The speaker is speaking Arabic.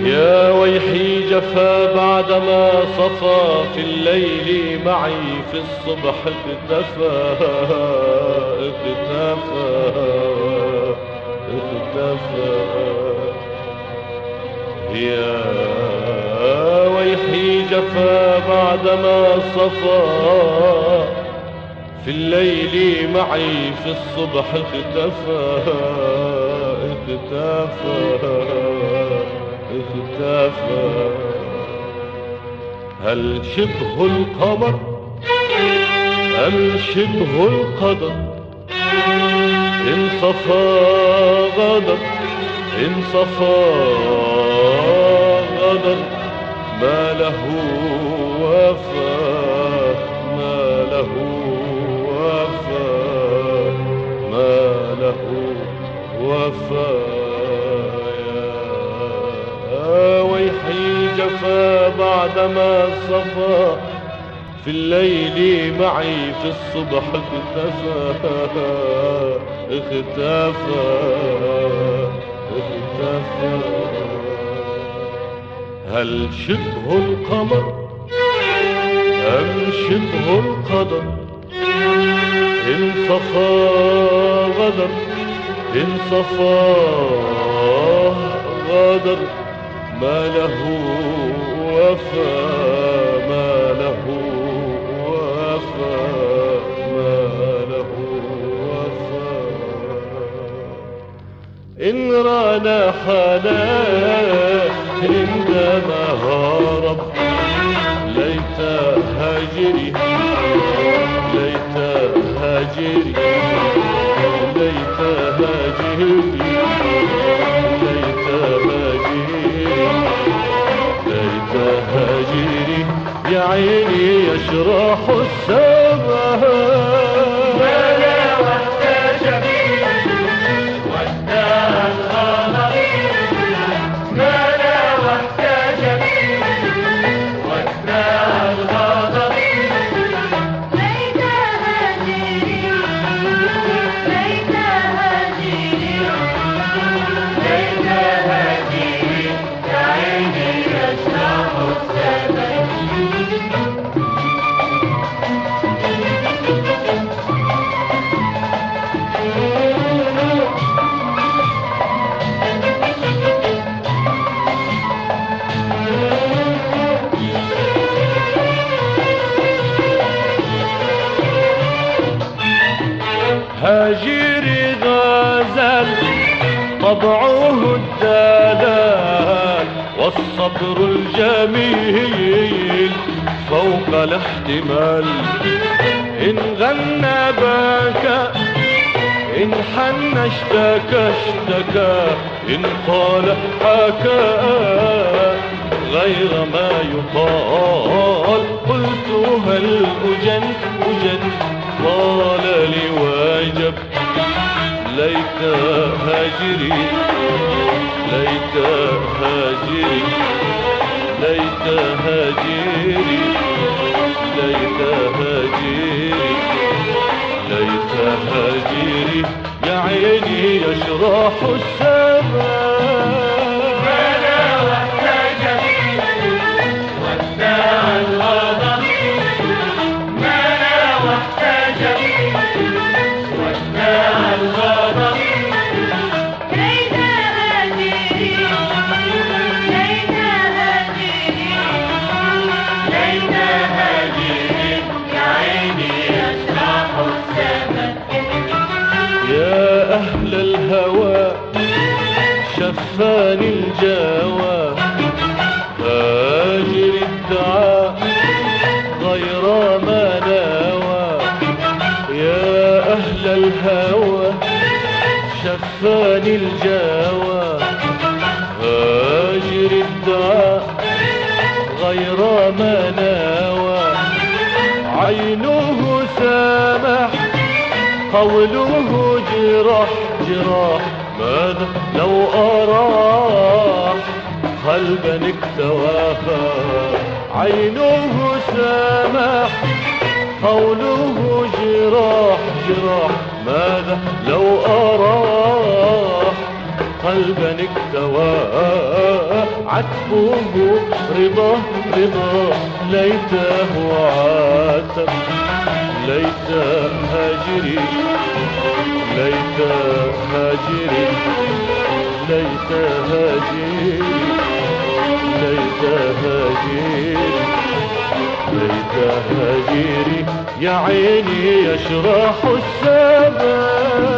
يا ويحي جفا بعدما صفى في الليل معي في الصبح اختفى اختفى اختفى. يا ويحي جفا بعدما صفى في الليل معي في الصبح اختفى اختفى اختفى. هل شبه القمر أم شبه القدر؟ إن صفى غدر إن صفى غدر ما له وفا ما له وفا ما له وفا. يا ويحي جفا بعدما صفى في الليل معي في الصبح اختفى اختفى اختفى. هل شبه القمر أم شبه القدر؟ إن صفى غدر إن صفى غدر ما له وفا ما له وفا ما له وفا. إن رانا حنان عندما هرب ليت هاجري ليت هاجري ليت هاجري ليت هاجري ليت هاجري يا عيني يشرح السماء. هاجري غزل طبعه الدلال والصبر الجميل فوق الاحتمال. إن غنى بكى إن حن اشتكى اشتكى إن قال حكى غير ما يقال. قلت هل أجن أجن قال لي واجب ليت هاجري ليت هاجري ليت هاجري ليت هاجري ليت هاجري يا عيني يشرح السماء. يا أهل الهوى شفاني الجوى هاجر الدعاء غير ما نوى. يا أهل الهوى شفاني الجوى هاجر الدعاء غير ما نوى. عينه سامح قوله جراح جراح ماذا لو أراح قلبا اكتواها. عينه سامح قوله جراح جراح ماذا لو أراح قلبا اكتواها. عطفه رضا رضا ليته عاتب ليت هاجري ليت هاجري ليت هاجري ليت هاجري ليت هاجري يا عيني يشرح السبب